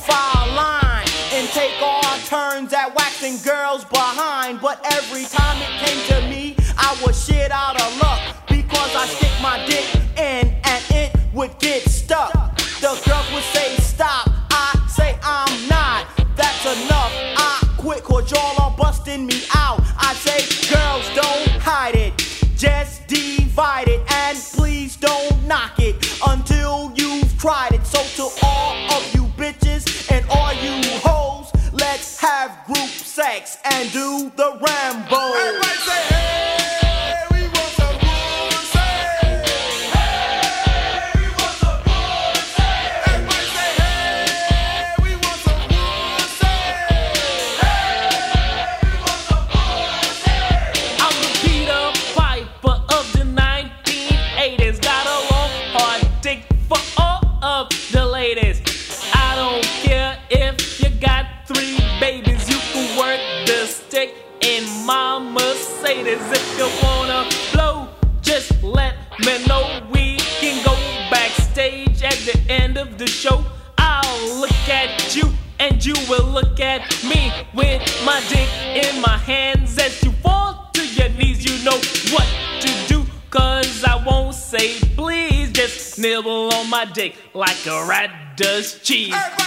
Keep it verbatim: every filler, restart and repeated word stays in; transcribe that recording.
profile line and take our turns at waxing girls behind. But every time it came to me, I was shit out of luck, because I stick my dick in and it would get stuck. The girls would say stop, I say I'm not. That's enough, I quit, cause y'all are busting me out. I say girls, don't hide it, just divide it, and please don't knock it until you've tried it. So to all of you bitches and all you hoes, let's have group sex and do the Rambo. Everybody say hey, we want some pussy. Hey, we want some pussy. Everybody say hey, we want some pussy. Hey, we want some pussy. I'm the Peter Piper of the nineteen eighties. Got a long, hard dick for all of the ladies. I don't care if you got three babies, you can work the stick in my Mercedes. If you wanna blow, just let me know. We can go backstage at the end of the show. I'll look at you and you will look at me with my dick in my hands. As you fall to your knees, you know what to do, cause I won't say please. Just nibble on my dick like a rat does cheese. Everybody